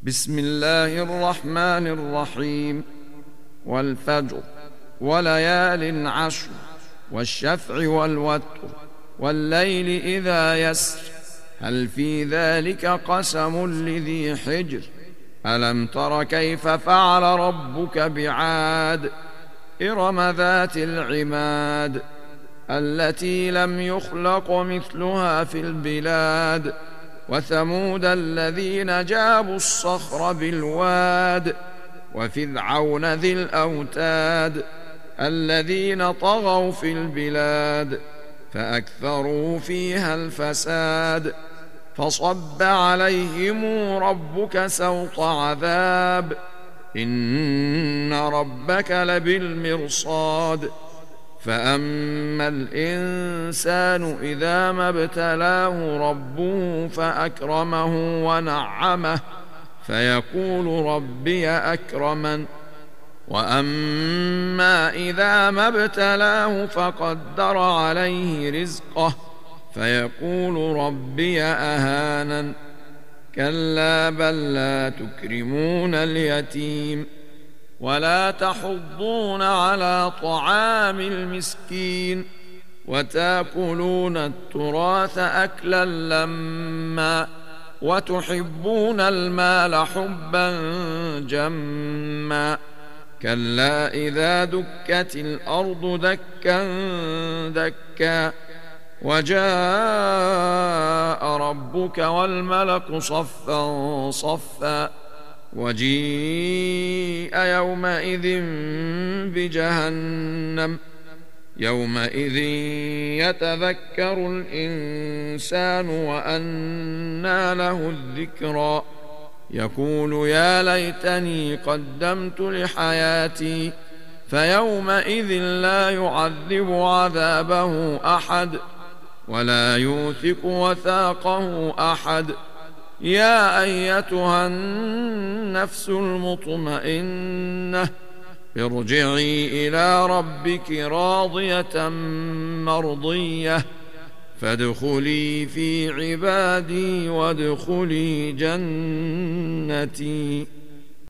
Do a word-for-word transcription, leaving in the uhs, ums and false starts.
بسم الله الرحمن الرحيم. والفجر وليال عشر والشفع والوتر والليل إذا يسر هل في ذلك قسم لذي حجر ألم تر كيف فعل ربك بعاد إرم ذات العماد التي لم يخلق مثلها في البلاد وثمود الذين جابوا الصخر بالواد وفرعون ذي الأوتاد الذين طغوا في البلاد فأكثروا فيها الفساد فصب عليهم ربك سوط عذاب إن ربك لبالمرصاد فأما الإنسان إذا ما ابتلاه ربه فأكرمه ونعمه فيقول ربي أكرمن وأما إذا ما ابتلاه فقدر عليه رزقه فيقول ربي أهانن كلا بل لا تكرمون اليتيم ولا تحضون على طعام المسكين وتأكلون التراث أكلا لما وتحبون المال حبا جما كلا إذا دكت الأرض دكا دكا وجاء ربك والملك صفا صفا وجيء يومئذ بجهنم يومئذ يتذكر الإنسان وأنى له الذكرى يقول يا ليتني قدمت لحياتي فيومئذ لا يعذب عذابه أحد ولا يوثق وثاقه أحد يا أيتها النفس المطمئنة ارجعي إلى ربك راضية مرضية فادخلي في عبادي وادخلي جنتي.